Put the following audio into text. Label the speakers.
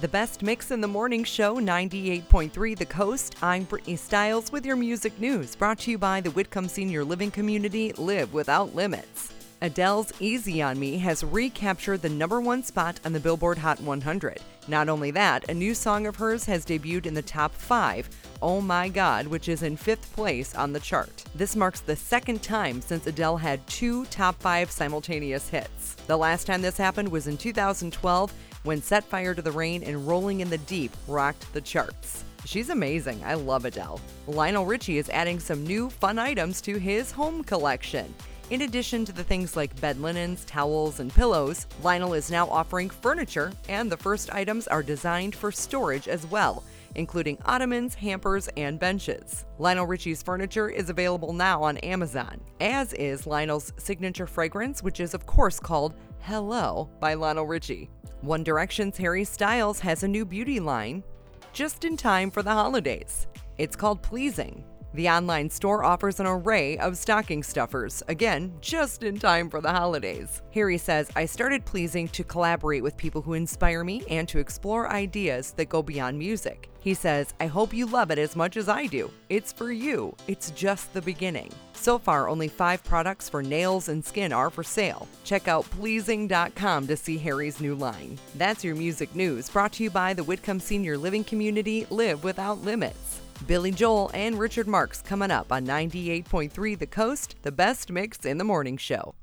Speaker 1: The best mix in the morning show, 98.3 The Coast. I'm Brittany Stiles with your music news, brought to you by the Whitcomb Senior Living Community. Live without limits. Adele's Easy on Me has recaptured the #1 spot on the Billboard Hot 100. Not only that, a new song of hers has debuted in the top 5, Oh My God, which is in 5th place on the chart. This marks the second time since Adele had 2 top 5 simultaneous hits. The last time this happened was in 2012, when Set Fire to the Rain and Rolling in the Deep rocked the charts. She's amazing. I love Adele. Lionel Richie is adding some new fun items to his home collection. In addition to the things like bed linens, towels, and pillows, Lionel is now offering furniture, and the first items are designed for storage as well, including ottomans, hampers, and benches. Lionel Richie's furniture is available now on Amazon, as is Lionel's signature fragrance, which is of course called Hello by Lionel Richie. One Direction's Harry Styles has a new beauty line, just in time for the holidays. It's called Pleasing. The online store offers an array of stocking stuffers, again, just in time for the holidays. Harry says, I started Pleasing to collaborate with people who inspire me and to explore ideas that go beyond music. He says, I hope you love it as much as I do. It's for you. It's just the beginning. So far, only 5 products for nails and skin are for sale. Check out pleasing.com to see Harry's new line. That's your music news, brought to you by the Whitcomb Senior Living Community. Live without limits. Billy Joel and Richard Marx coming up on 98.3 The Coast, the best mix in the morning show.